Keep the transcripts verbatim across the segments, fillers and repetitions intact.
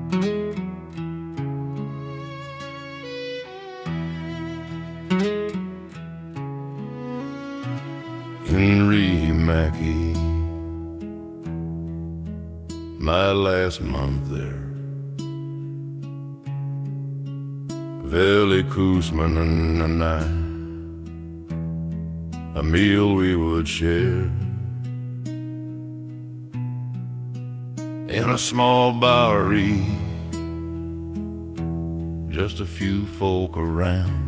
Henry Mackey, my last month there. Willie Koosman and I, a meal we would share in a small Bowery, just a few folk around.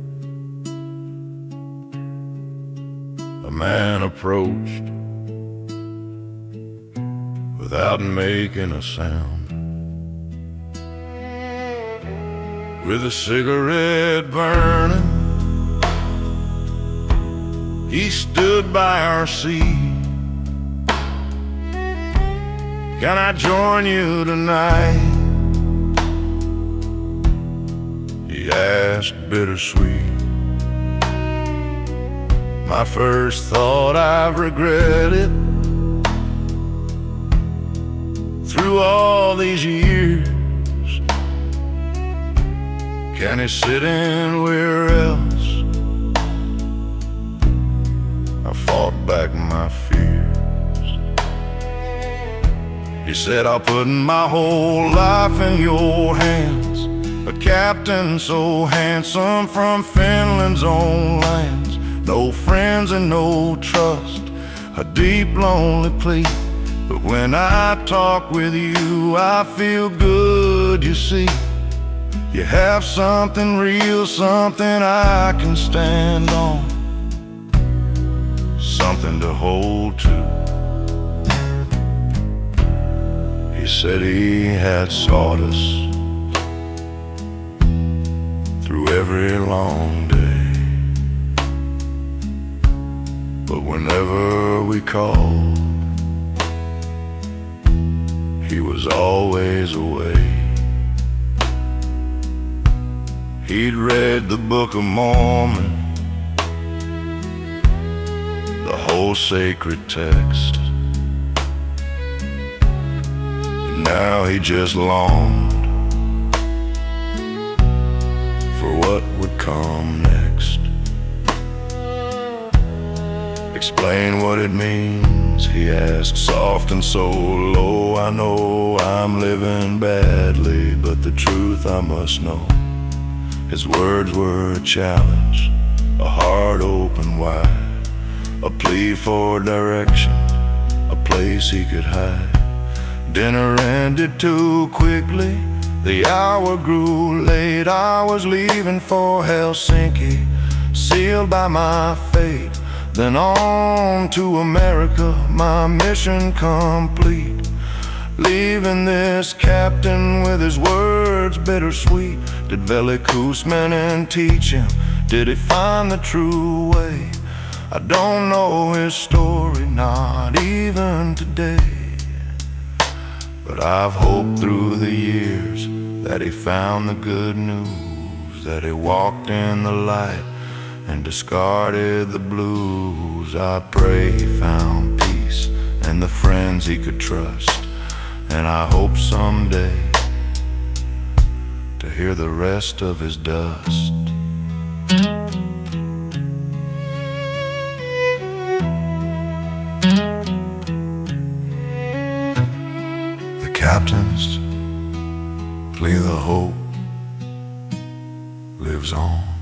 A man approached without making a sound, with a cigarette burning. He stood by our seat. Can I join you tonight? He asked, bittersweet. My first thought, I've regretted through all these years. Can he sit anywhere else? I fought back my fears. He said, I'll put my whole life in your hands. A captain so handsome from Finland's own lands. No friends and no trust, a deep lonely plea. But when I talk with you, I feel good, you see. You have something real, something I can stand on, something to hold to. He said he had sought us through every long day, but whenever we called, he was always away. He'd read the Book of Mormon, the whole sacred text, and now he just longed for what would come next. Explain what it means, he asked, soft and so low. I know I'm living badly, but the truth I must know. His words were a challenge, a heart open wide, a plea for direction, a place he could hide. Dinner ended too quickly, the hour grew late. I was leaving for Helsinki, sealed by my fate. Then on to America, my mission complete. Leaving this captain with his words bittersweet. Did Willie Koosman and teach him? Did he find the true way? I don't know his story, not even today. But I've hoped through the years that he found the good news, that he walked in the light and discarded the blues. I pray he found peace and the friends he could trust, and I hope someday to hear the rest of his dust. The captain's plea, the hope lives on.